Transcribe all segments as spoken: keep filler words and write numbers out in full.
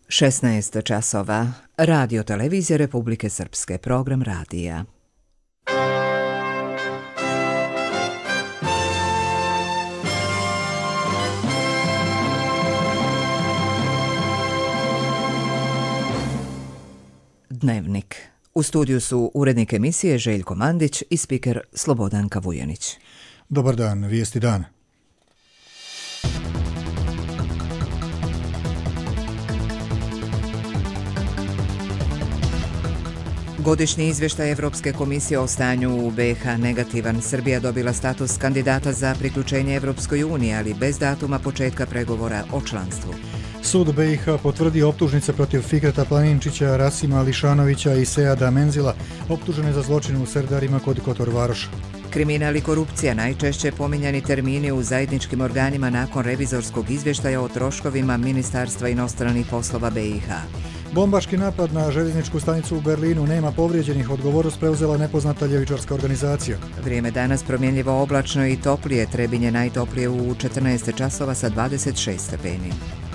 šesnaest časova. Radio televizija Republike Srpske, program radija. Dnevnik. U studiju su urednik emisije Željko Mandić i spiker Slobodanka Vujanić. Dobar dan, vijesti dana. Godišnji izvještaj Evropske komisije o stanju u B i H negativan. Srbija dobila status kandidata za priključenje Evropskoj uniji, ali bez datuma početka pregovora o članstvu. Sud B i H potvrdio optužnice protiv Fikreta Planinčića, Rasima Lišanovića i Seada Menzila, optužene za zločin u Serdarima kod Kotor Varoša. Kriminal i korupcija, najčešće pominjani termini u zajedničkim organima nakon revizorskog izvještaja o troškovima Ministarstva inostranih poslova B i H. Bombaški napad na željezničku stanicu u Berlinu, nema povrijeđenih, odgovornost preuzela nepoznata ljevičarska organizacija. Vrijeme danas promjenljivo oblačno i toplije, Trebinje najtoplije u četrnaest časova sa dvadeset šest stepeni.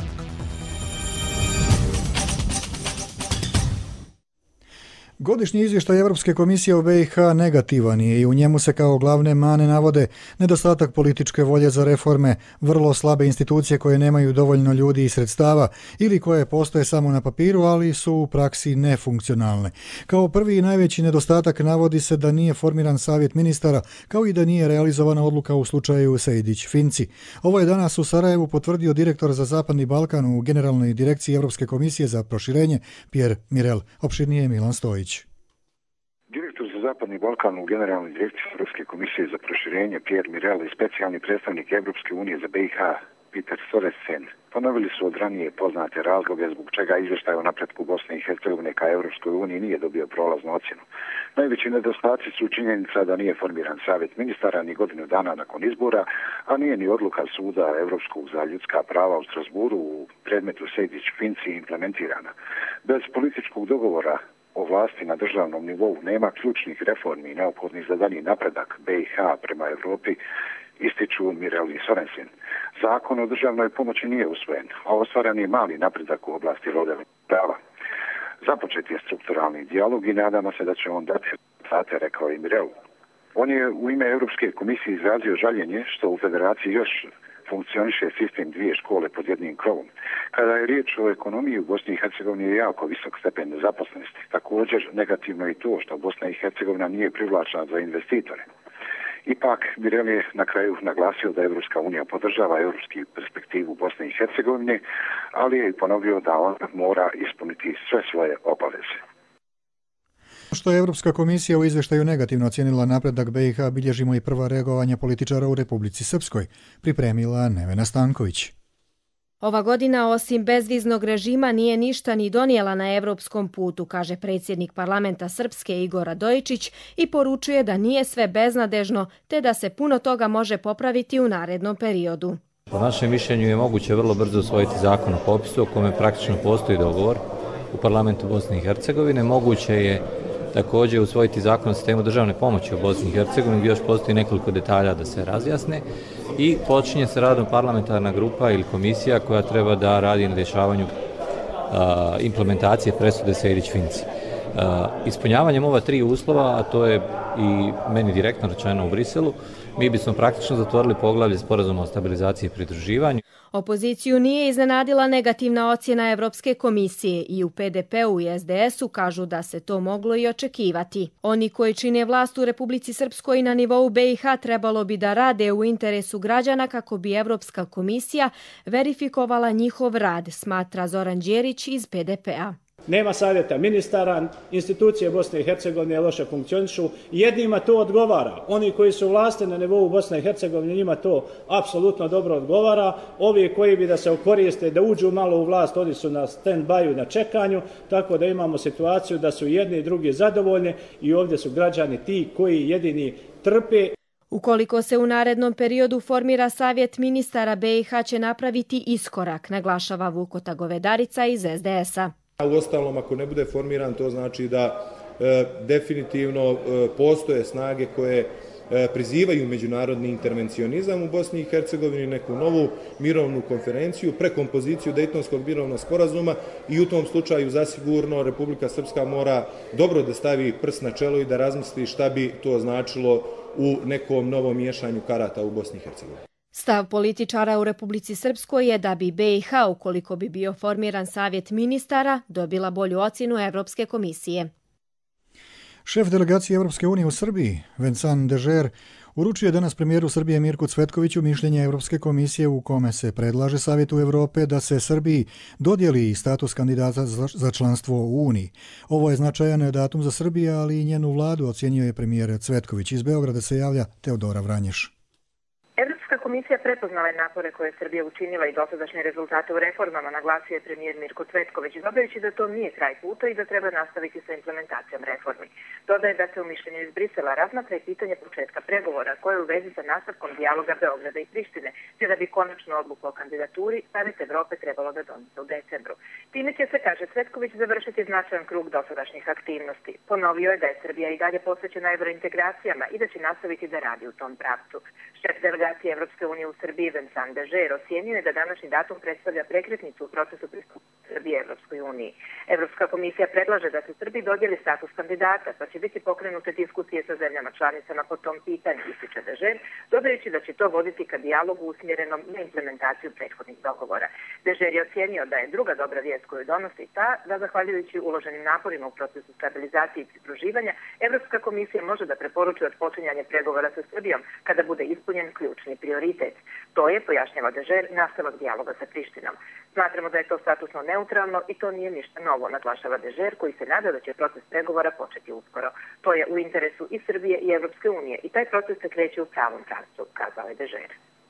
Godišnji izvještaj Europske komisije o B i H negativan je i u njemu se kao glavne mane navode nedostatak političke volje za reforme, vrlo slabe institucije koje nemaju dovoljno ljudi i sredstava ili koje postoje samo na papiru, ali su u praksi nefunkcionalne. Kao prvi i najveći nedostatak navodi se da nije formiran savjet ministara, kao i da nije realizovana odluka u slučaju Sejdić-Finci. Ovo je danas u Sarajevu potvrdio direktor za Zapadni Balkan u Generalnoj direkciji Europske komisije za proširenje Pierre Mirel. Opširnije Milan Stojić. Direktor za Zapadni Balkan u Generalnoj direkciji Europske komisije za proširenje Pierre Mirel i specijalni predstavnik Evropske unije za B i H Peter Sorensen ponovili su od ranije poznate razloge zbog čega izvještaj o napretku Bosne i Hercegovine ka Evropskoj uniji nije dobio prolaznu ocjenu. Najveći nedostaci su činjenica da nije formiran savjet ministara ni godinu dana nakon izbora, a nije ni odluka suda Evropskog za ljudska prava u Strasburu u predmetu Sejdić-Finci implementirana. Bez političkog dogovora o vlasti na državnom nivou nema ključnih reformi neophodnih za dalji napredak B i H prema Evropi, ističu Mirel i Sorensen. Zakon o državnoj pomoći nije usvojen, a ostvaren je mali napredak u oblasti vladavine prava. Započet je strukturalni dijalog i nadamo se da će on dati rezultate, rekao je Mirel. On je u ime Europske komisije izrazio žaljenje što u federaciji još funkcioniše sistem dvije škole pod jednim krovom. Kada je riječ o ekonomiji u Bosni i Hercegovini je jako visok stepen nezaposlenosti. Također negativno je to što Bosna i Hercegovina nije privlačna za investitore. Ipak, Mirel je na kraju naglasio da Evropska unija podržava europsku perspektivu Bosne i Hercegovine, ali je i ponovio da on mora ispuniti sve svoje obaveze. Što je Europska komisija u izvještaju negativno ocijenila napredak B i H, bilježimo i prva reagovanja političara u Republici Srpskoj, pripremila Nevena Stanković. Ova godina osim bezviznog režima nije ništa ni donijela na evropskom putu, kaže predsjednik parlamenta Srpske Igor Radojičić i poručuje da nije sve beznadežno, te da se puno toga može popraviti u narednom periodu. Po našem mišljenju je moguće vrlo brzo usvojiti zakon o popisu, o kome praktično postoji dogovor u parlamentu Bosne i Hercegovine. Moguće je također usvojiti zakon o sistemu državne pomoći u Bosni i Hercegovini, gdje još postoji nekoliko detalja da se razjasne, i počinje se radom parlamentarna grupa ili komisija koja treba da radi na rješavanju a, implementacije presude Sejdić-Finci. Ispunjavanjem ova tri uslova, a to je i meni direktno rečeno u Briselu, mi bismo praktično zatvorili poglavlje sporazuma o stabilizaciji i pridruživanju. Opoziciju nije iznenadila negativna ocjena Evropske komisije i u P D P-u i S D S-u kažu da se to moglo i očekivati. Oni koji čine vlast u Republici Srpskoj na nivou B i H trebalo bi da rade u interesu građana kako bi Evropska komisija verifikovala njihov rad, smatra Zoran Đerić iz P D P-a. Nema savjeta ministara, institucije Bosne i Hercegovine loše funkcionišu, jednima to odgovara. Oni koji su vlasti na nivou Bosne i Hercegovine, njima to apsolutno dobro odgovara. Ovi koji bi da se okoriste, da uđu malo u vlast, oni su na stand-byu, na čekanju, tako da imamo situaciju da su jedni i drugi zadovoljni i ovdje su građani ti koji jedini trpe. Ukoliko se u narednom periodu formira savjet ministara, B i H će napraviti iskorak, naglašava Vukota Govedarica iz S D S-a. U ostalom, ako ne bude formiran, to znači da e, definitivno e, postoje snage koje prizivaju međunarodni intervencionizam u Bosni i Hercegovini, neku novu mirovnu konferenciju, prekompoziciju Dejtonskog mirovnog sporazuma i u tom slučaju zasigurno Republika Srpska mora dobro da stavi prst na čelo i da razmisli šta bi to značilo u nekom novom miješanju karata u Bosni i Hercegovini. Stav političara u Republici Srpskoj je da bi be i ha, ukoliko bi bio formiran savjet ministara, dobila bolju ocjenu Evropske komisije. Šef delegacije Evropske unije u Srbiji, Vincent Dežer, uručio je danas premijeru Srbije Mirku Cvetkoviću mišljenje Evropske komisije u kome se predlaže Savjetu Evrope da se Srbiji dodijeli status kandidata za članstvo u Uniji. Ovo je značajan datum za Srbiju, ali i njenu vladu, ocjenjuje je premijer Cvetković. Iz Beograda se javlja Teodora Vranješ. Evropska komisija prepoznala je napore koje je Srbija učinila i dosadašnje rezultate u reformama, naglasio je premijer Mirko Cvetković, dodajući da to nije kraj puta i da treba nastaviti sa implementacijom reformi. Dodaje da se u mišljenju iz Brisela razmatra i pitanje početka pregovora koje je u vezi sa nastavkom dijaloga Beograda i Prištine, te da bi konačnu odluku o kandidaturi Savjet Evrope trebalo da donese u decembru. Time će se, kaže Cvetković, završiti značajan krug dosadašnjih aktivnosti. Ponovio je da je Srbija i dalje posvećena evrointegracijama i da će nastaviti da radi u tom pravcu. Šef delegacije Evropske unije u Srbiji Vincent Dežer ocijenio je da današnji datum predstavlja prekretnicu u procesu pristupanja Srbije Evropskoj uniji. Evropska komisija predlaže da se Srbiji dodijeli status kandidata, pa će biti pokrenute diskusije sa zemljama članicama po tom pitanju, ističe Dežer, dodajući da će to voditi ka dijalogu usmjerenom na implementaciju prethodnih dogovora. Dežer je ocijenio da je druga dobra vijest koju donosi ta da, zahvaljujući uloženim naporima u procesu stabilizacije i pridruživanja, Evropska komisija može da preporuči odpočinjanje pregovora sa Srbijom kada bude ispunjen ključni prioritet. To je, pojašnjava Dežer, nastavak dijaloga sa Prištinom. Smatramo da je to statusno neutralno i to nije ništa novo, naglašava Dežer, koji se nada da će proces pregovora početi uskoro. To je u interesu i Srbije i Evropske unije i taj proces se kreće u pravom pravcu, kazao je Dežer.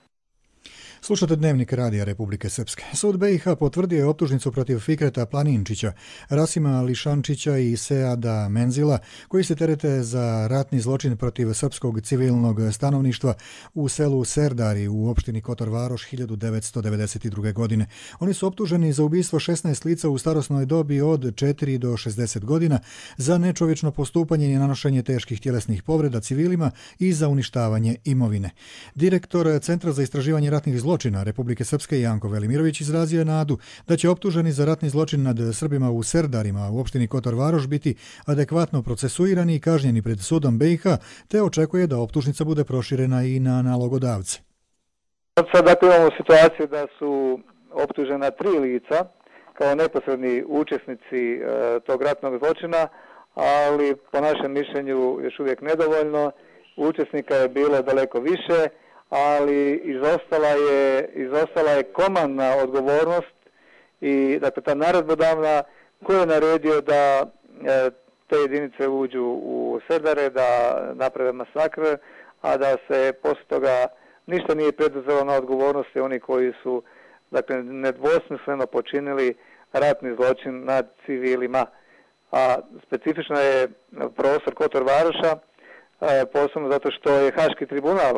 Slušate Dnevnik Radija Republike Srpske. Sud be i ha potvrdio je optužnicu protiv Fikreta Planinčića, Rasima Lišančića i Seada Menzila, koji se terete za ratni zločin protiv srpskog civilnog stanovništva u selu Serdari u opštini Kotor Varoš hiljadu devetsto devedeset druge. godine. Oni su optuženi za ubistvo šesnaest lica u starosnoj dobi od četiri do šezdeset godina, za nečovječno postupanje i nanošenje teških tjelesnih povreda civilima i za uništavanje imovine. Direktor Centra za istraživanje ratnih zločina zločina Republike Srpske Janko Velimirović izrazio je nadu da će optuženi za ratni zločin nad Srbima u Serdarima u opštini Kotor Varoš biti adekvatno procesuirani i kažnjeni pred sudom be i ha, te očekuje da optužnica bude proširena i na nalogodavce. Sad dakle imamo situaciju da su optužena tri lica kao neposredni učesnici e, tog ratnog zločina, ali po našem mišljenju još uvijek nedovoljno. Učesnika je bilo daleko više, ali izostala je, izostala je komandna odgovornost i dakle ta naredbodavna koja je naredio da e, te jedinice uđu u Serdare, da naprave masakr, a da se poslije toga ništa nije preduzelo na odgovornosti oni koji su dakle nedvosmisleno počinili ratni zločin nad civilima. A specifično je prostor Kotor Varoša, e, posebno zato što je Haški tribunal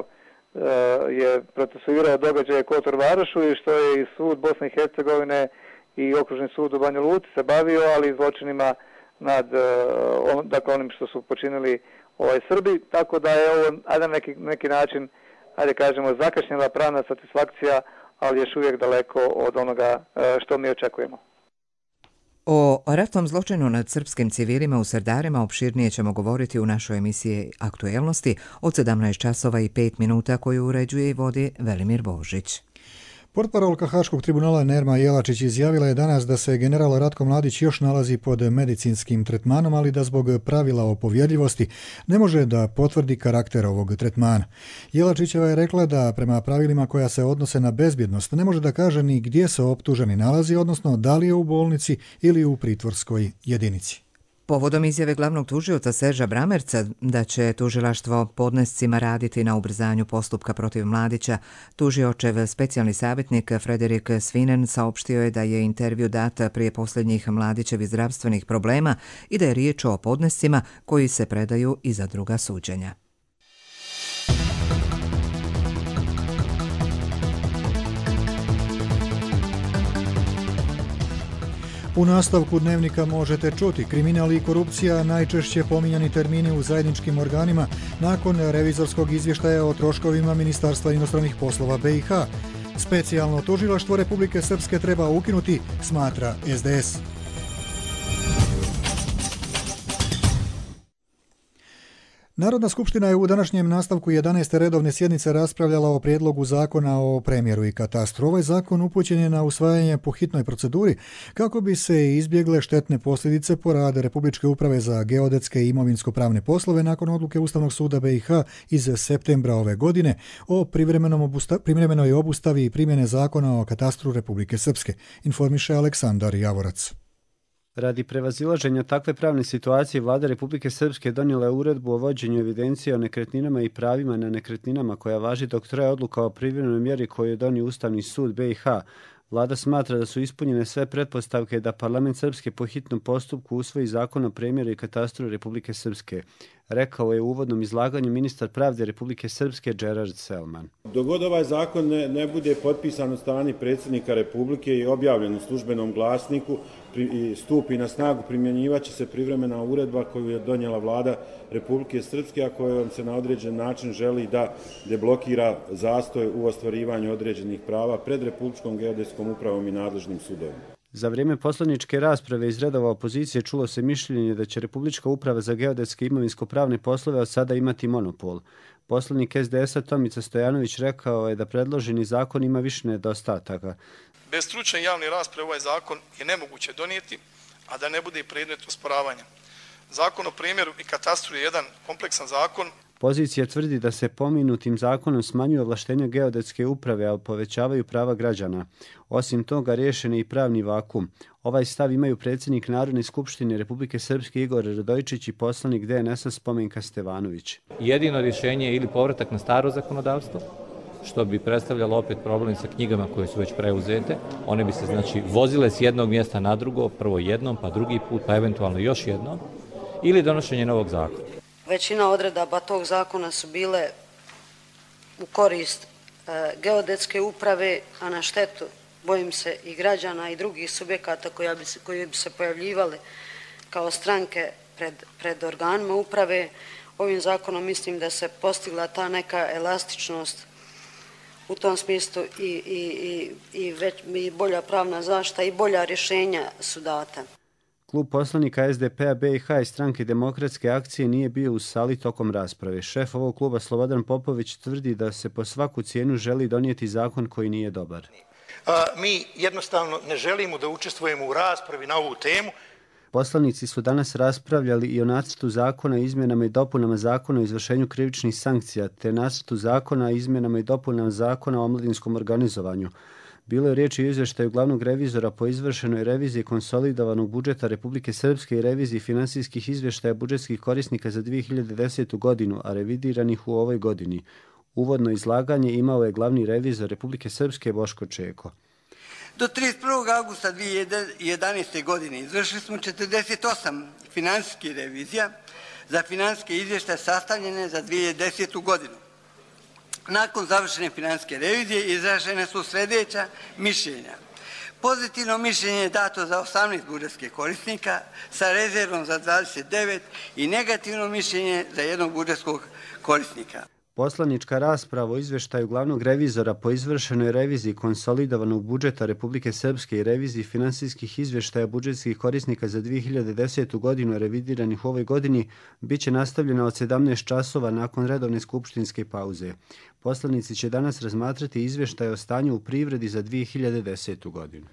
je procesuirao događaje Kotor Varošu i što je i sud Bosne i Hercegovine i okružni sud u Banja Luci se bavio, ali i zločinima nad dakle, onim što su počinili ovaj Srbi, tako da je ovo na neki, neki način, ajde kažemo, zakašnjela pravna satisfakcija, ali još uvijek daleko od onoga što mi očekujemo. O ratnom zločinu nad srpskim civilima u Serdarima opširnije ćemo govoriti u našoj emisiji Aktuelnosti od sedamnaest časova i pet minuta koju uređuje i vodi Velimir Božić. Portparolka Haškog tribunala Nerma Jelačić izjavila je danas da se general Ratko Mladić još nalazi pod medicinskim tretmanom, ali da zbog pravila o povjerljivosti ne može da potvrdi karakter ovog tretmana. Jelačićeva je rekla da prema pravilima koja se odnose na bezbjednost ne može da kaže ni gdje se optuženi nalazi, odnosno da li je u bolnici ili u pritvorskoj jedinici. Povodom izjave glavnog tužioca Serža Bramerca da će tužilaštvo podnescima raditi na ubrzanju postupka protiv Mladića, tužiočev specijalni savjetnik Frederik Svinen saopštio je da je intervju dat prije posljednjih Mladićevih zdravstvenih problema i da je riječ o podnescima koji se predaju i za druga suđenja. U nastavku dnevnika možete čuti kriminal i korupcija, najčešće pominjani termini u zajedničkim organima nakon revizorskog izvještaja o troškovima Ministarstva inostranih poslova B i H. Specijalno tužilaštvo Republike Srpske treba ukinuti, smatra S D S. Narodna skupština je u današnjem nastavku jedanaeste redovne sjednice raspravljala o prijedlogu zakona o premjeru i katastru. Ovaj zakon upućen je na usvajanje po hitnoj proceduri kako bi se izbjegle štetne posljedice po radu Republičke uprave za geodetske i imovinsko-pravne poslove nakon odluke Ustavnog suda B i H iz septembra ove godine o privremenom obustav, privremenoj obustavi i primjene zakona o katastru Republike Srpske, informiše Aleksandar Javorac. Radi prevazilaženja takve pravne situacije, Vlada Republike Srpske donijela je uredbu o vođenju evidencije o nekretninama i pravima na nekretninama koja važi dok traje odluka o privremenoj mjeri koju je donio Ustavni sud B i H. Vlada smatra da su ispunjene sve pretpostavke da parlament Srpske po hitnom postupku usvoji zakon o premjeru i katastru Republike Srpske. Rekao je u uvodnom izlaganju ministar pravde Republike Srpske Gerard Selman. Dok god ovaj zakon ne, ne bude potpisan od strane predsjednika Republike i objavljen u službenom glasniku i stupi na snagu, primjenjivaće se privremena uredba koju je donijela Vlada Republike Srpske, a kojom se na određen način želi da deblokira zastoj u ostvarivanju određenih prava pred Republičkom geodetskom upravom i nadležnim sudovima. Za vrijeme poslaničke rasprave iz redova opozicije čulo se mišljenje da će Republička uprava za geodetske i imovinsko-pravne poslove od sada imati monopol. Poslanik S D S-a Tomica Stojanović rekao je da predloženi zakon ima više nedostataka. Bez stručne javne rasprave ovaj zakon je nemoguće donijeti, a da ne bude i predmet osporavanja. Zakon o premjeru i katastru je jedan kompleksan zakon. Pozicija tvrdi da se pomenutim zakonom smanjuju ovlaštenja geodetske uprave, a povećavaju prava građana. Osim toga, riješen je i pravni vakum. Ovaj stav imaju predsjednik Narodne skupštine Republike Srpske Igor Radojičić i poslanik D N S-a Spomenka Stevanović. Jedino rješenje je ili povratak na staro zakonodavstvo, što bi predstavljalo opet problem sa knjigama koje su već preuzete. One bi se znači vozile s jednog mjesta na drugo, prvo jednom, pa drugi put, pa eventualno još jednom, ili donošenje novog zakona. Većina odredaba tog zakona su bile u korist e, geodetske uprave, a na štetu, bojim se, i građana i drugih subjekata koja bi se, koji bi se pojavljivali kao stranke pred, pred organima uprave. Ovim zakonom mislim da se postigla ta neka elastičnost u tom smislu i, i, i, i, već, i bolja pravna zaštita i bolja rješenja su data. Klub poslanika S D P-a B i H i Stranke demokratske akcije nije bio u sali tokom rasprave. Šef ovog kluba Slobodan Popović tvrdi da se po svaku cijenu želi donijeti zakon koji nije dobar. A, mi jednostavno ne želimo da učestvujemo u raspravi na ovu temu. Poslanici su danas raspravljali i o nacrtu zakona o izmjenama i dopunama zakona o izvršenju krivičnih sankcija, te nacrtu zakona o izmjenama i dopunama zakona o omladinskom organizovanju. Bilo je riječi o izvještaju glavnog revizora po izvršenoj reviziji konsolidovanog budžeta Republike Srpske i reviziji finansijskih izvještaja budžetskih korisnika za dvije hiljade desetu godinu, a revidiranih u ovoj godini. Uvodno izlaganje imao je glavni revizor Republike Srpske Boško Čeko. Do trideset prvog avgusta dvije hiljade jedanaeste. godine izvršili smo četrdeset osam finansijskih revizija za finansijske izvještaje sastavljene za dvije hiljade desetu. godinu. Nakon završene finansijske revizije izražene su sljedeća mišljenja. Pozitivno mišljenje je dato za osamnaest budžetskih korisnika sa rezervom za dvadeset devet i negativno mišljenje za jednog budžetskog korisnika. Poslanička rasprava o izvještaju glavnog revizora po izvršenoj reviziji konsolidovanog budžeta Republike Srpske i reviziji finansijskih izvještaja budžetskih korisnika za dvije hiljade desetu. godinu revidiranih u ovoj godini biće nastavljena od sedamnaest časova nakon redovne skupštinske pauze. Poslanici će danas razmatrati izvještaj o stanju u privredi za dvije hiljade desetu. godinu.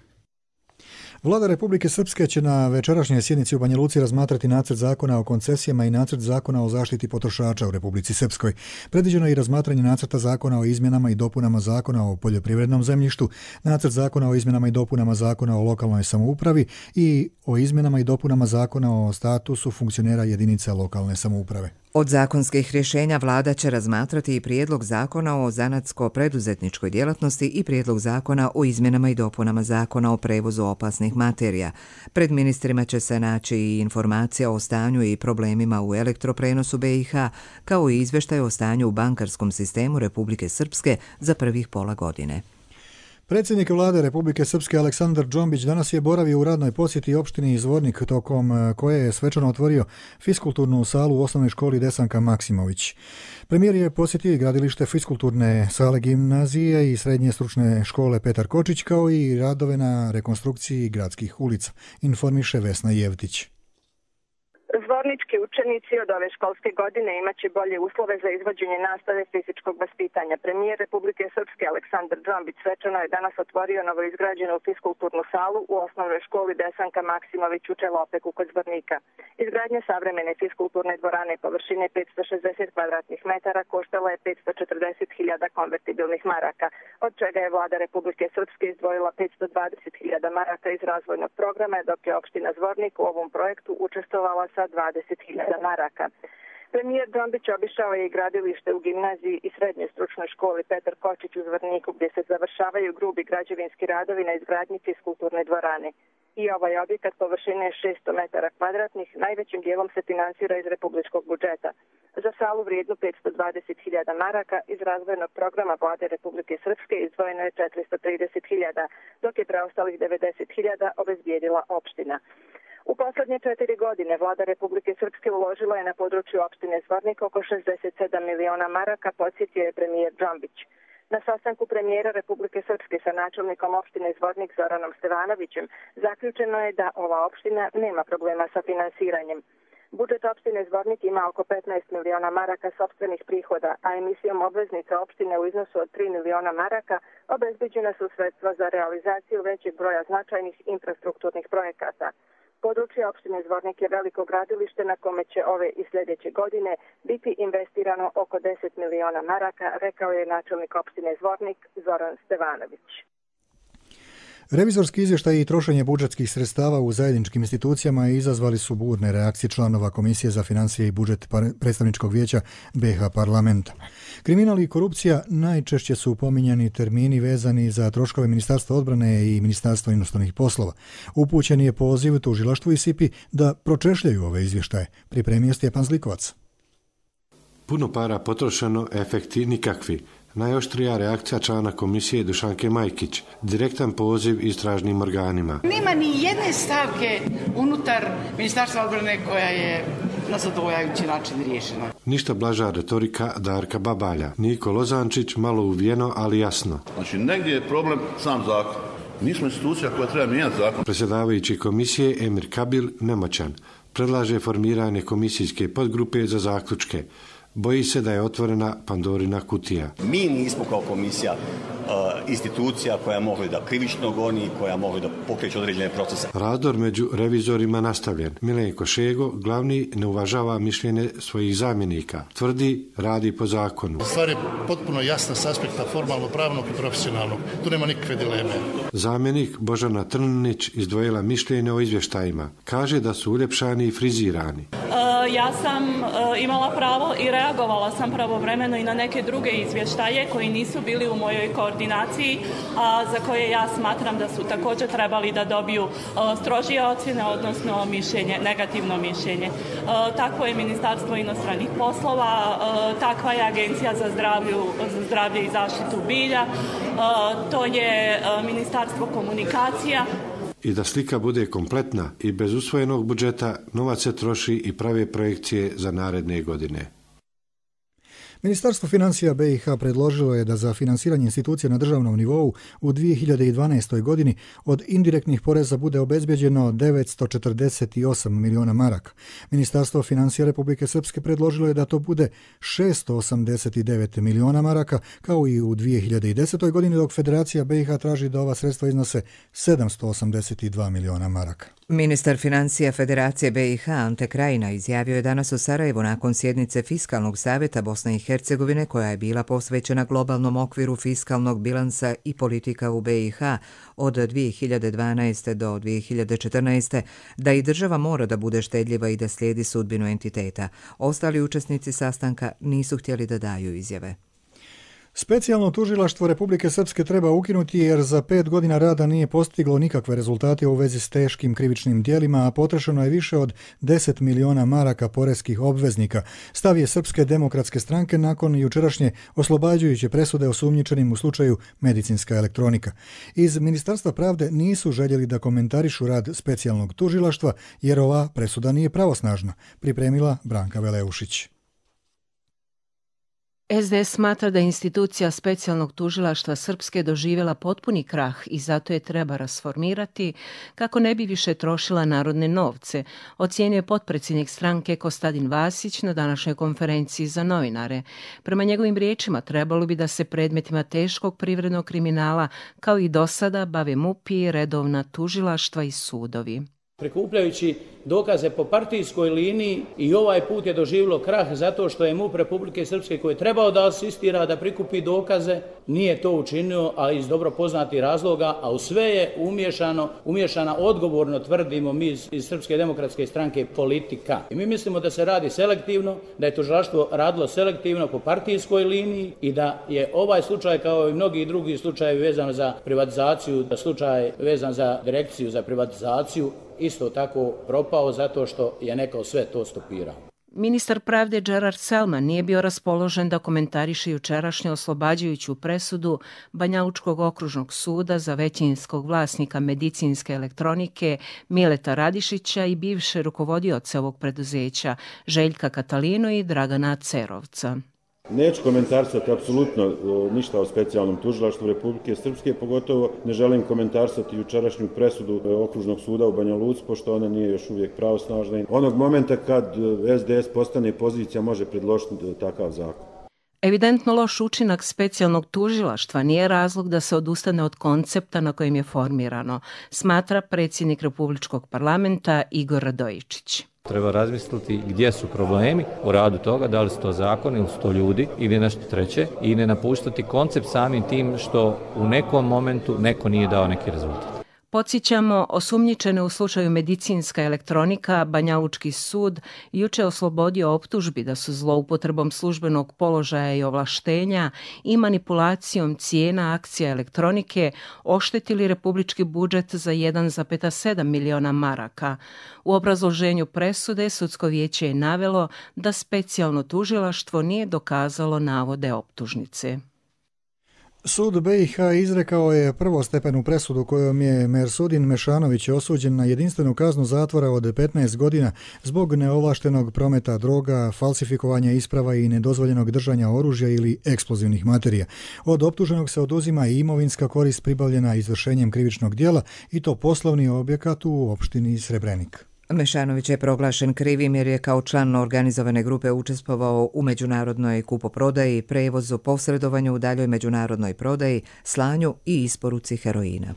Vlada Republike Srpske će na večerašnjoj sjednici u Banja Luci razmatrati nacrt zakona o koncesijama i nacrt zakona o zaštiti potrošača u Republici Srpskoj. Predviđeno je i razmatranje nacrta zakona o izmjenama i dopunama zakona o poljoprivrednom zemljištu, nacrt zakona o izmjenama i dopunama zakona o lokalnoj samoupravi i o izmjenama i dopunama zakona o statusu funkcionera jedinica lokalne samouprave. Od zakonskih rješenja vlada će razmatrati i prijedlog zakona o zanatsko-preduzetničkoj djelatnosti i prijedlog zakona o izmjenama i dopunama zakona o prevozu opasnih materija. Pred ministrima će se naći i informacija o stanju i problemima u elektroprenosu B i H, kao i izvještaj o stanju u bankarskom sistemu Republike Srpske za prvih pola godine. Predsjednik vlade Republike Srpske Aleksandar Džombić danas je boravio u radnoj posjeti opštini Zvornik, tokom koje je svečano otvorio fiskulturnu salu u osnovnoj školi Desanka Maksimović. Premijer je posjetio i gradilište fiskulturne sale gimnazije i srednje stručne škole Petar Kočić, kao i radove na rekonstrukciji gradskih ulica, informiše Vesna Jevtić. Zvornički učenici od ove školske godine imaće bolje uslove za izvođenje nastave fizičkog vaspitanja. Premijer Republike Srpske Aleksandar Džombić svečano je danas otvorio novoizgrađenu fiskulturnu salu u osnovnoj školi Desanka Maksimović u Čelopeku kod Zvornika. Izgradnja savremene fiskulturne dvorane površine petsto šezdeset kvadratnih metara koštala je petsto četrdeset hiljada konvertibilnih maraka, od čega je vlada Republike Srpske izdvojila petsto dvadeset hiljada maraka iz razvojnog programa, dok je opština Zvornik u ovom projektu učestvovala sa dvadeset hiljada maraka. Premijer Džombić obišao je i gradilište u gimnaziji i srednjoj stručnoj školi Petar Kočić u Zvorniku, gdje se završavaju grubi građevinski radovi na izgradnji fiskulturne dvorane. I ovaj objekat površine je šesto metara kvadratnih, najvećim dijelom se finansira iz republičkog budžeta. Za salu vrijednu petsto dvadeset hiljada maraka iz razvojnog programa vlade Republike Srpske izdvojeno je četiristo trideset hiljada, dok je preostalih devedeset hiljada obezbijedila opština. U posljednje četiri godine vlada Republike Srpske uložila je na području opštine Zvornik oko šezdeset sedam miliona maraka, podsjetio je premijer Džombić. Na sastanku premijera Republike Srpske sa načelnikom opštine Zvornik Zoranom Stevanovićem zaključeno je da ova opština nema problema sa finansiranjem. Budžet opštine Zvornik ima oko petnaest miliona maraka sopstvenih prihoda, a emisijom obveznica opštine u iznosu od tri miliona maraka obezbeđena su sredstva za realizaciju većeg broja značajnih infrastrukturnih projekata. Područje opštine Zvornik je veliko gradilište na kome će ove i sljedeće godine biti investirano oko deset miliona maraka, rekao je načelnik opštine Zvornik Zoran Stevanović. Revizorski izvještaj i trošenje budžetskih sredstava u zajedničkim institucijama izazvali su burne reakcije članova Komisije za financije i budžet predstavničkog vijeća B iH parlamenta. Kriminal i korupcija najčešće su pominjani termini vezani za troškove Ministarstva odbrane i Ministarstva inostranih poslova. Upućen je poziv tužilaštvu i S I P I da pročešljaju ove izvještaje, pripremio Stjepan Zlikovac. Puno para potrošeno, efekti nikakvi. Najoštrija reakcija člana komisije Dušanke Majkić, direktan poziv istražnim organima. Nema ni jedne stavke unutar Ministarstva odbrane koja je na zadovoljavajući način riješena. Ništa blaža retorika Darka Babalja. Niko Lozančić malo uvijeno, ali jasno. Znači, negdje je problem sam zakon. Nismo institucija koja treba mijenjati zakon. Predsjedavajući komisije Emir Kabil nemoćan. Predlaže formiranje komisijske podgrupe za zaključke. Boji se da je otvorena Pandorina kutija. Mi nismo kao komisija uh, institucija koja može da krivično goni, koja može da pokreće određene procese. Razdor među revizorima nastavljen. Milenko Šego, glavni, ne uvažava mišljenje svojih zamjenika. Tvrdi, radi po zakonu. Stvar je potpuno jasna s aspekta formalno-pravnog i profesionalnog. Tu nema nikakve dileme. Zamjenik Božana Trninić izdvojila mišljenje o izvještajima. Kaže da su uljepšani i frizirani. Uh, ja sam uh, imala pravo i reagovala sam pravovremeno i na neke druge izvještaje koji nisu bili u mojoj koordinaciji, a za koje ja smatram da su također trebali da dobiju uh, strožije ocjene, odnosno mišljenje, negativno mišljenje. Uh, takvo je Ministarstvo inostranih poslova, uh, takva je Agencija za, zdravlju, za zdravlje i zaštitu bilja, uh, to je uh, Ministarstvo komunikacija. I da slika bude kompletna i bez usvojenog budžeta, novac se troši i prave projekcije za naredne godine. Ministarstvo financija B iH predložilo je da za finansiranje institucija na državnom nivou u dvije hiljade dvanaestoj godini od indirektnih poreza bude obezbeđeno devetsto četrdeset osam miliona maraka. Ministarstvo financija Republike Srpske predložilo je da to bude šesto osamdeset devet miliona maraka, kao i u dvije hiljade desetoj godini, dok Federacija B iH traži da ova sredstva iznose sedamsto osamdeset dva miliona maraka. Ministar financija Federacije B iH Ante Krajina izjavio je danas u Sarajevu nakon sjednice Fiskalnog savjeta Bosne i Hercegovine, koja je bila posvećena globalnom okviru fiskalnog bilansa i politika u B iH od dvije hiljade dvanaeste. do dvije hiljade četrnaeste. da i država mora da bude štedljiva i da slijedi sudbinu entiteta. Ostali učesnici sastanka nisu htjeli da daju izjave. Specijalno tužilaštvo Republike Srpske treba ukinuti jer za pet godina rada nije postiglo nikakve rezultate u vezi s teškim krivičnim djelima, a potrošeno je više od deset miliona maraka poreskih obveznika. Stav je Srpske demokratske stranke nakon jučerašnje oslobađajuće presude osumnjičenim u slučaju medicinska elektronika. Iz Ministarstva pravde nisu željeli da komentarišu rad specijalnog tužilaštva jer ova presuda nije pravosnažna, pripremila Branka Veleušić. S D S smatra da institucija specijalnog tužilaštva Srpske doživjela potpuni krah i zato je treba rasformirati kako ne bi više trošila narodne novce, ocijenio je potpredsjednik stranke Kostadin Vasić na današnjoj konferenciji za novinare. Prema njegovim riječima trebalo bi da se predmetima teškog privrednog kriminala kao i do sada bave M U P I, redovna tužilaštva i sudovi. Prikupljajući dokaze po partijskoj liniji i ovaj put je doživjelo krah zato što je M U P Republike Srpske koji je trebao da asistira da prikupi dokaze, nije to učinio, a iz dobro poznatih razloga, a u sve je umješano, umješana odgovorno tvrdimo mi iz, iz Srpske demokratske stranke politika. I mi mislimo da se radi selektivno, da je tužilaštvo radilo selektivno po partijskoj liniji i da je ovaj slučaj kao i mnogi drugi slučajevi vezan za privatizaciju, da slučaj vezan za direkciju za privatizaciju isto tako propao zato što je neko sve to stopirao. Ministar pravde Gerard Selman nije bio raspoložen da komentariše jučerašnju oslobađajuću presudu Banjalučkog okružnog suda za većinskog vlasnika medicinske elektronike Mileta Radišića i bivše rukovodioce ovog preduzeća Željka Katalinu i Dragana Cerovca. Neću komentarsati apsolutno ništa o specijalnom tužilaštvu Republike Srpske, pogotovo ne želim komentarsati jučerašnju presudu okružnog suda u Banja Luci, pošto ona nije još uvijek pravosnažna. Onog momenta kad S D S postane pozicija može predložiti takav zakon. Evidentno loš učinak specijalnog tužilaštva nije razlog da se odustane od koncepta na kojem je formirano, smatra predsjednik Republičkog parlamenta Igor Radojičić. Treba razmisliti gdje su problemi u radu toga, da li su to zakoni ili su to ljudi ili nešto treće i ne napuštati koncept samim tim što u nekom momentu neko nije dao neki rezultat. Podsjećamo, osumnjičene u slučaju medicinska elektronika, Banjalučki sud juče oslobodio optužbi da su zloupotrebom službenog položaja i ovlaštenja i manipulacijom cijena akcija elektronike oštetili republički budžet za jedan zarez sedam miliona maraka. U obrazloženju presude sudsko vijeće je navelo da specijalno tužilaštvo nije dokazalo navode optužnice. Sud B i H izrekao je prvostepenu presudu kojom je Mersudin Mešanović osuđen na jedinstvenu kaznu zatvora od petnaest godina zbog neovlaštenog prometa droga, falsifikovanja isprava i nedozvoljenog držanja oružja ili eksplozivnih materija. Od optuženog se oduzima i imovinska korist pribavljena izvršenjem krivičnog djela i to poslovni objekat u opštini Srebrenik. Mešanović je proglašen krivim jer je kao član organizovane grupe učestvovao u međunarodnoj kupoprodaji, prevozu, posredovanju u daljoj međunarodnoj prodaji, slanju i isporuci heroina.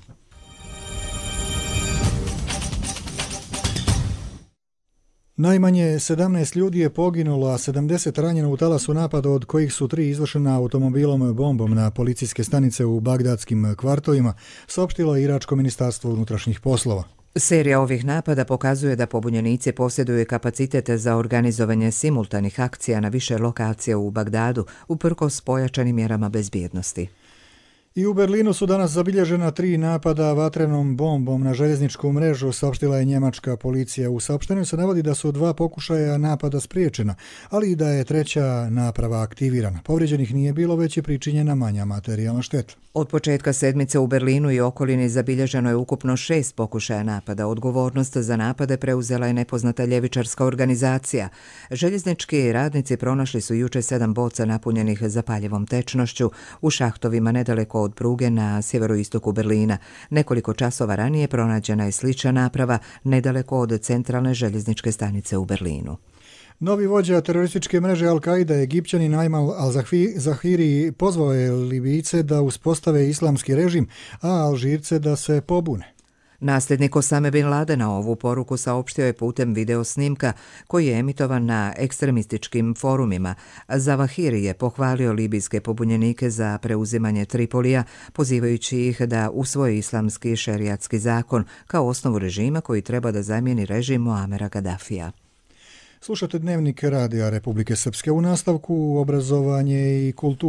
Najmanje sedamnaest ljudi je poginulo, a sedamdeset ranjeno u talasu napada, od kojih su tri izvršena automobilom bombom na policijske stanice u bagdadskim kvartovima, saopštilo je Iračko ministarstvo unutrašnjih poslova. Serija ovih napada pokazuje da pobunjenici posjeduju kapacitete za organizovanje simultanih akcija na više lokacija u Bagdadu, uprkos pojačanim mjerama bezbjednosti. I u Berlinu su danas zabilježena tri napada vatrenom bombom na željezničku mrežu, saopštila je njemačka policija. U saopštenju se navodi da su dva pokušaja napada spriječena, ali i da je treća naprava aktivirana. Povrijeđenih nije bilo, već je pričinjena manja materijalna šteta. Od početka sedmice u Berlinu i okolini zabilježeno je ukupno šest pokušaja napada. Odgovornost za napade preuzela je nepoznata ljevičarska organizacija. Željeznički radnici pronašli su juče sedam boca napunjenih zapaljivom tečnošću u šahtovima nedaleko od pruge na sjeveroistoku Berlina. Nekoliko časova ranije pronađena je slična naprava nedaleko od centralne željezničke stanice u Berlinu. Novi vođa terorističke mreže Al-Qaida, Egipćanin Ayman al-Zahiri, pozvao je Libijce da uspostave islamski režim, a Alžirce da se pobune. Nasljednik Osame bin Ladena ovu poruku saopštio je putem video snimka koji je emitovan na ekstremističkim forumima. Zawahiri je pohvalio libijske pobunjenike za preuzimanje Tripolija, pozivajući ih da usvoje islamski šerijatski zakon kao osnovu režima koji treba da zamijeni režim Muamera Gaddafija. Slušate Dnevnik Radija Republike Srpske, u nastavku obrazovanje i kultura.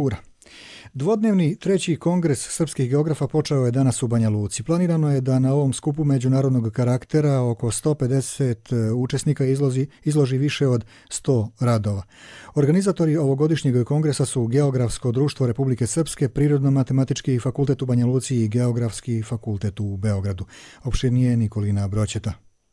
Dvodnevni treći kongres srpskih geografa počeo je danas u Banja Luci. Planirano je da na ovom skupu međunarodnog karaktera oko sto pedeset učesnika izloži, izloži više od sto radova. Organizatori ovogodišnjeg kongresa su Geografsko društvo Republike Srpske, Prirodno-matematički fakultet u Banja Luci i Geografski fakultet u Beogradu. Opširnije Nikolina Broćeta.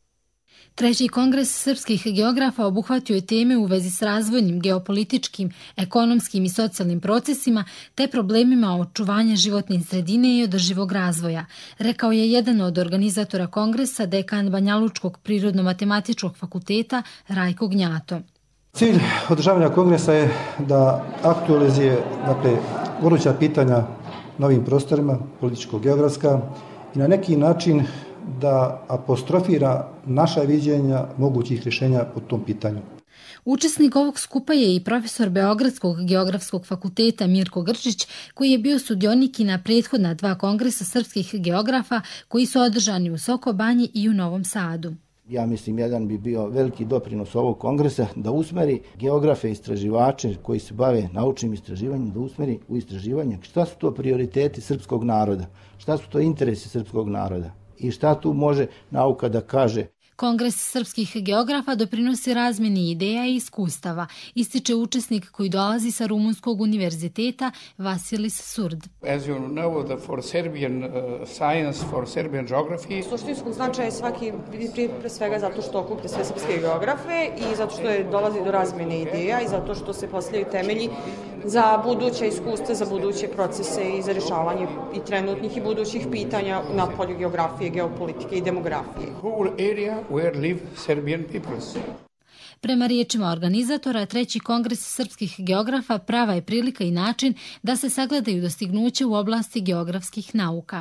Treći kongres srpskih geografa obuhvatio je teme u vezi s razvojnim, geopolitičkim, ekonomskim i socijalnim procesima te problemima očuvanja životne sredine i održivog razvoja, rekao je jedan od organizatora kongresa, dekan Banjalučkog prirodno-matematičkog fakulteta Rajko Gnjato. Cilj održavanja kongresa je da aktualizuje, dakle, goruća pitanja na ovim prostorima, političko-geografska, i na neki način da apostrofira naša viđenja mogućih rješenja po tom pitanju. Učesnik ovog skupa je i profesor Beogradskog geografskog fakulteta Mirko Grčić, koji je bio sudionik i na prethodna dva kongresa srpskih geografa koji su održani u Sokobanji i u Novom Sadu. Ja mislim, jedan bi bio veliki doprinos ovog kongresa da usmeri geografe, istraživače koji se bave naučnim istraživanjem, da usmeri u istraživanje šta su to prioriteti srpskog naroda, šta su to interesi srpskog naroda i šta tu može nauka da kaže. Kongres srpskih geografa doprinosi razmjeni ideja i iskustava, ističe učesnik koji dolazi sa Rumunskog univerziteta Vasilis Surd. As you know, the for Serbian uh, science, for Serbian geography. Suštinskog značaja je svaki pre svega zato što okuplja sve srpske geografe i zato što je dolazi do razmjene ideja i zato što se postavljaju temelji za buduće iskustva, za buduće procese i za rješavanje i trenutnih i budućih pitanja na polju geografije, geopolitike i demografije. Whole area where live Serbian peoples. Prema riječima organizatora, treći kongres srpskih geografa prava je prilika i način da se sagledaju dostignuće u oblasti geografskih nauka.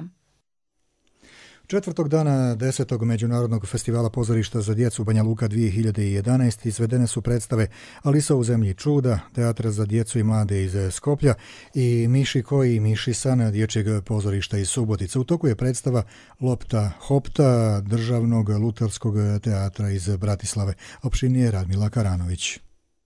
Četvrtog dana desetog Međunarodnog festivala pozorišta za djecu Banja Luka dvije hiljade jedanaeste izvedene su predstave Alisa u zemlji čuda, teatra za djecu i mlade iz Skoplja i Miši koji Miši san dječjeg pozorišta iz Subotice. U toku je predstava Lopta Hopta Državnog luterskog teatra iz Bratislave. Opširnije Radmila Karanović.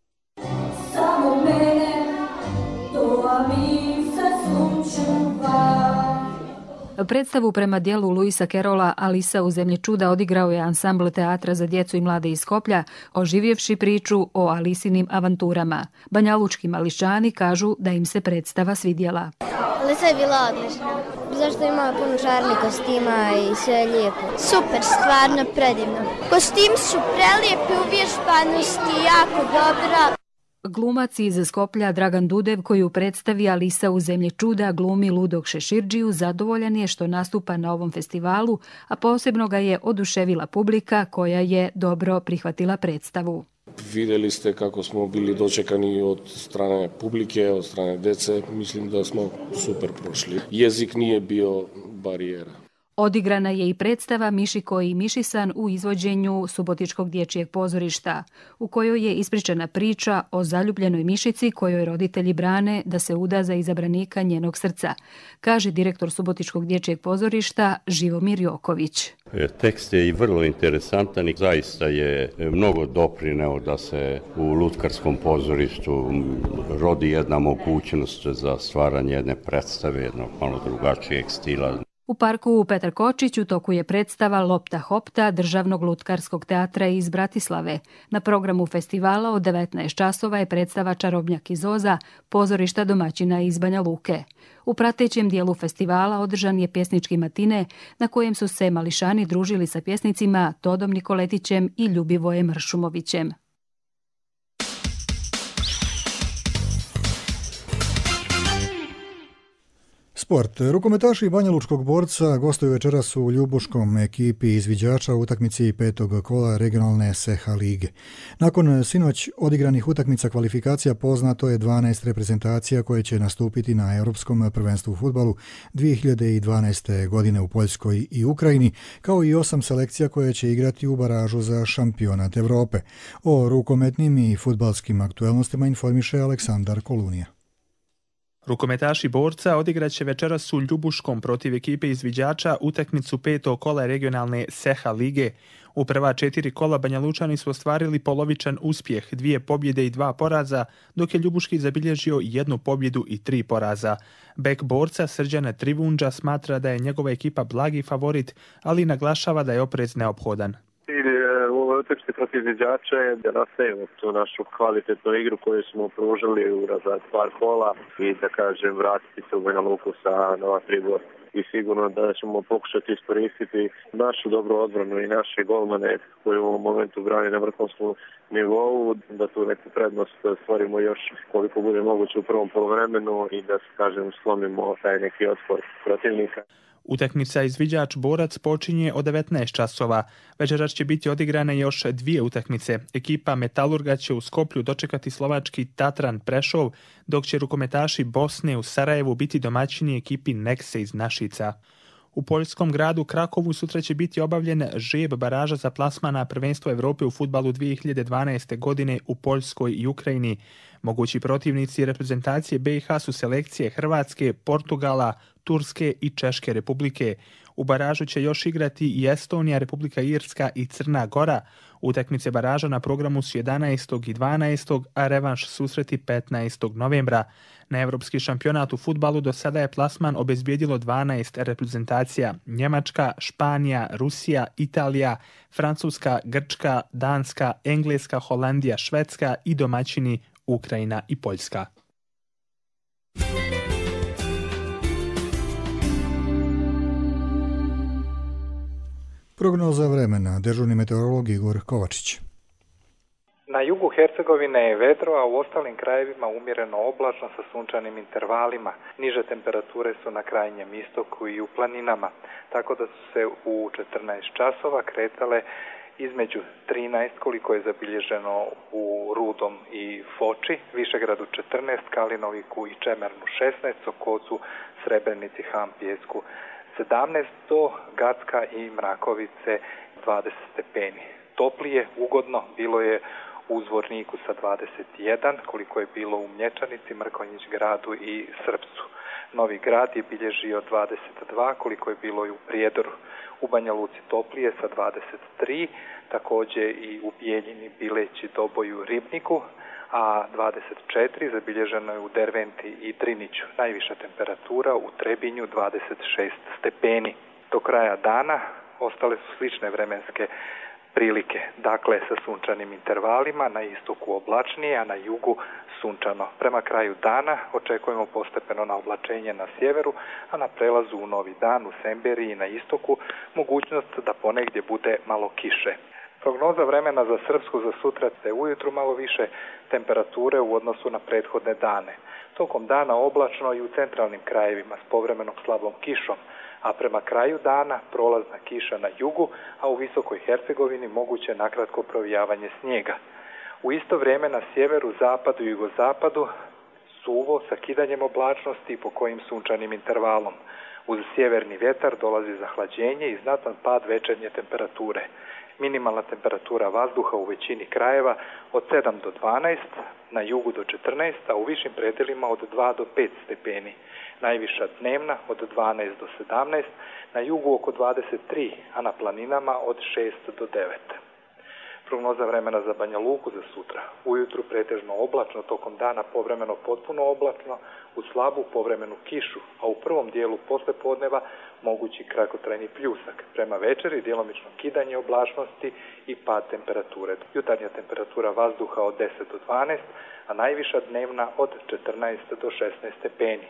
Samo mene, to mi se slučuva. Predstavu prema dijelu Luisa Carrolla Alisa u zemlji čuda odigrao je ansambl teatra za djecu i mlade iz Skoplja, oživjevši priču o Alisinim avanturama. Banjalučki mališćani kažu da im se predstava svidjela. Alisa je bila odlična, zašto ima puno čarnih kostima i sve je lijepo. Super, stvarno predivno. Kostimi su prelijepi, uvježbanosti jako dobra. Glumac iz Skoplja Dragan Dudev, koji u predstavi Alisa u zemlji čuda glumi ludog šeširđiju, zadovoljan je što nastupa na ovom festivalu, a posebno ga je oduševila publika koja je dobro prihvatila predstavu. Vidjeli ste kako smo bili dočekani od strane publike, od strane djece. Mislim da smo super prošli. Jezik nije bio barijera. Odigrana je i predstava Miši koji Miši san u izvođenju Subotičkog dječjeg pozorišta, u kojoj je ispričana priča o zaljubljenoj mišici kojoj roditelji brane da se uda za izabranika njenog srca, kaže direktor Subotičkog dječjeg pozorišta Živomir Joković. Tekst je i vrlo interesantan i zaista je mnogo doprineo da se u lutkarskom pozorištu rodi jedna mogućnost za stvaranje jedne predstave, jednog malo drugačijeg stila. U parku Petar Kočić u toku je predstava Lopta Hopta Državnog lutkarskog teatra iz Bratislave. Na programu festivala od devetnaest časova je predstava Čarobnjak iz Oza, pozorišta domaćina iz Banja Luke. U pratećem dijelu festivala održan je pjesnički matine na kojem su se mališani družili sa pjesnicima Todom Nikoletićem i Ljubivojem Ršumovićem. Sport. Rukometaši Banjalučkog borca gostuju večeras u Ljubuškom ekipi izviđača u utakmici petog kola regionalne S E H A lige. Nakon sinoć odigranih utakmica kvalifikacija poznato je dvanaest reprezentacija koje će nastupiti na Europskom prvenstvu u fudbalu dvije hiljade dvanaeste. godine u Poljskoj i Ukrajini, kao i osam selekcija koje će igrati u baražu za šampionat Evrope. O rukometnim i fudbalskim aktuelnostima informiše Aleksandar Kolunija. Rukometaši Borca odigraće večeras u Ljubuškom protiv ekipe izviđača utakmicu petog kola regionalne Seha lige. U prva četiri kola Banja Lučani su ostvarili polovičan uspjeh, dvije pobjede i dva poraza, dok je Ljubuški zabilježio jednu pobjedu i tri poraza. Bek Borca Srđana Trivundža smatra da je njegova ekipa blagi favorit, ali naglašava da je oprez neophodan. U ovoj utakmici protiv izviđača je da nastavimo tu našu kvalitetnu igru koju smo pružili u razad par kola i da kažem vratiti se u Banja Luku sa nova tri boda. I sigurno da ćemo pokušati iskoristiti našu dobru odbranu i naše golmane koji u ovom momentu brani na vrhunskom nivou, da tu neku prednost stvorimo još koliko bude moguće u prvom poluvremenu i da se kažem slomimo taj neki otpor protivnika. Utakmica izviđač Borac počinje od devetnaest časova. Večeras će biti odigrane još dvije utakmice. Ekipa Metalurga će u Skoplju dočekati slovački Tatran Prešov, dok će rukometaši Bosne u Sarajevu biti domaćini ekipi Nekse iz Našica. U poljskom gradu Krakovu sutra će biti obavljen žreb baraža za plasman na prvenstvo Evrope u fudbalu dvije hiljade dvanaeste. godine u Poljskoj i Ukrajini. Mogući protivnici reprezentacije B i H su selekcije Hrvatske, Portugala, Turske i Češke republike. U baražu će još igrati i Estonija, Republika Irska i Crna Gora. Utakmice baraža na programu su jedanaestog i dvanaestog a revanš susreti petnaestog novembra. Na Evropski šampionat u fudbalu do sada je plasman obezbijedilo dvanaest reprezentacija: Njemačka, Španija, Rusija, Italija, Francuska, Grčka, Danska, Engleska, Holandija, Švedska i domaćini Ukrajina i Poljska. Prognoza vremena, dežurni meteorolog Igor Kovačić. Na jugu Hercegovine je vedro, a u ostalim krajevima umjereno oblačno sa sunčanim intervalima. Niže temperature su na krajnjem istoku i u planinama, tako da su se u četrnaest časova kretale između trinaest, koliko je zabilježeno u Rudom i Foči, Višegradu četrnaest, Kalinoviku i Čemernu šesnaest, Sokocu, Srebrenici, Han, Pijesku sedamnaest, do Gacka i Mrakovice dvadeset stepeni. Toplije, ugodno, bilo je u Zvorniku sa dvadeset jedan, koliko je bilo u Mlječanici, Mrkonjić gradu i Srpcu. Novi grad je bilježio dvadeset dva, koliko je bilo i u Prijedoru. U Banja Luci toplije sa dvadeset tri, također i u Bijeljini, Bileći, Doboju, Ribniku, a dvadeset četiri zabilježeno je u Derventi i Driniću. Najviša temperatura u Trebinju dvadeset šest stepeni. Do kraja dana ostale su slične vremenske prilike, dakle sa sunčanim intervalima, na istoku oblačnije, a na jugu sunčano. Prema kraju dana očekujemo postepeno na oblačenje na sjeveru, a na prelazu u Novi Dan u Semberiji na istoku mogućnost da ponegdje bude malo kiše. Prognoza vremena za Srpsku za sutra te ujutru malo više temperature u odnosu na prethodne dane. Tokom dana oblačno i u centralnim krajevima s povremenom slabom kišom, a prema kraju dana prolazna kiša na jugu, a u Visokoj Hercegovini moguće nakratko provijavanje snijega. U isto vrijeme na sjeveru, zapadu i jugozapadu suvo sa kidanjem oblačnosti i po kojim sunčanim intervalom. Uz sjeverni vjetar dolazi zahlađenje i znatan pad večernje temperature. Minimalna temperatura vazduha u većini krajeva od sedam do dvanaest, na jugu do četrnaest, a u višim predjelima od dva do pet stepeni. Najviša dnevna od dvanaest do sedamnaest, na jugu oko dvadeset tri, a na planinama od šest do devet. Prognoza vremena za Banja Luku za sutra. Ujutru pretežno oblačno, tokom dana povremeno potpuno oblačno, u slabu povremenu kišu, a u prvom dijelu poslijepodneva mogući kratkotrajni pljusak. Prema večeri djelomično kidanje oblačnosti i pad temperature. Jutarnja temperatura vazduha od deset do dvanaest, a najviša dnevna od četrnaest do šesnaest stepeni.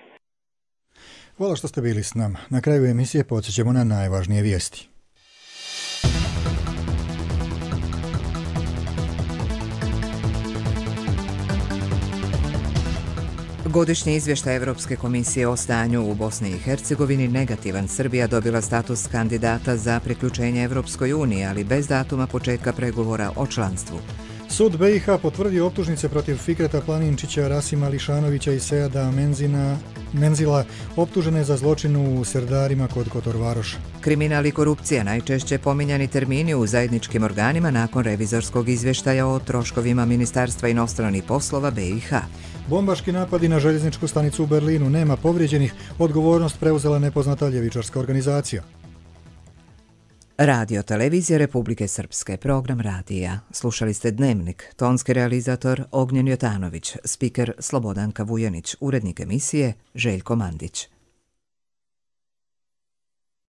Hvala što ste bili s nama. Na kraju emisije podsjećamo na najvažnije vijesti. Godišnji izvještaj Europske komisije o stanju u Bosni i Hercegovini negativan. Srbija dobila status kandidata za priključenje Europskoj uniji, ali bez datuma početka pregovora o članstvu. Sud B i H potvrdio optužnice protiv Fikreta Planinčića, Rasima Lišanovića i Seada Menzina, Menzila, optužene za zločin u Serdarima kod Kotorvaroša. Kriminal i korupcija, najčešće pominjani termini u zajedničkim organima nakon revizorskog izvještaja o troškovima Ministarstva inostranih poslova B i H. Bombaški napadi na željezničku stanicu u Berlinu, nema povrijeđenih, odgovornost preuzela nepoznata ljevičarska organizacija. Radio televizija Republike Srpske, program radija. Slušali ste Dnevnik, tonski realizator Ognjen Jotanović, spiker Slobodanka Vujanić, urednik emisije Željko Mandić.